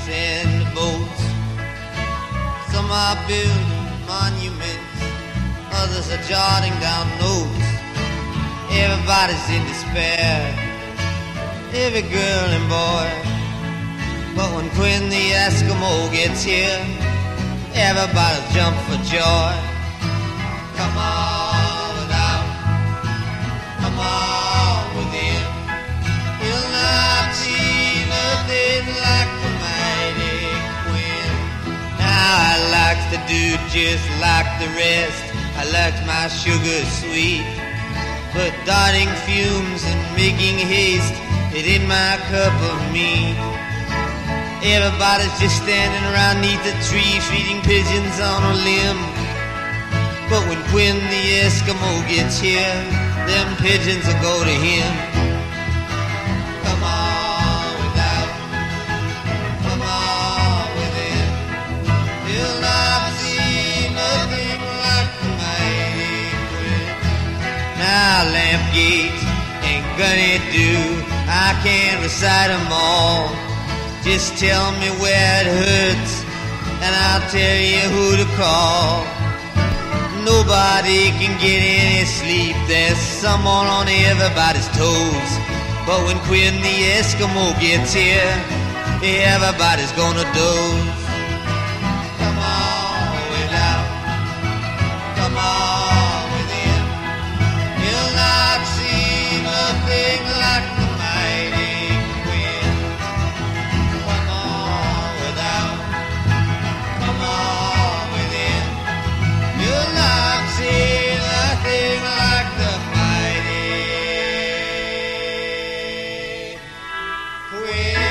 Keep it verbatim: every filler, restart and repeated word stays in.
and boats. Some are building monuments, others are jotting down notes. Everybody's in despair, every girl and boy. But when Quinn the Eskimo gets here, everybody'll jump for joy. Come on without, come on within. You'll not see nothing like the mighty Quinn. Now I like to do just like the rest. I like my sugar sweet, but darting fumes and making haste, it ain't my cup of meat. Everybody's just standing around neath a tree, feeding pigeons on a limb. But when Quinn the Eskimo gets here, them pigeons will go to him. Come on without, come on within. You'll not see nothing like the mighty Quinn. Now Lampgate and Gunny Do, I can't recite them all. Just tell me where it hurts, and I'll tell you who to call. Nobody can get any sleep, there's someone on everybody's toes. But when Quinn the Eskimo gets here, everybody's gonna doze. Come on without, come on within. You'll not see nothing like the mighty Quinn. Come on without, come on within. You'll not see nothing like the mighty Quinn.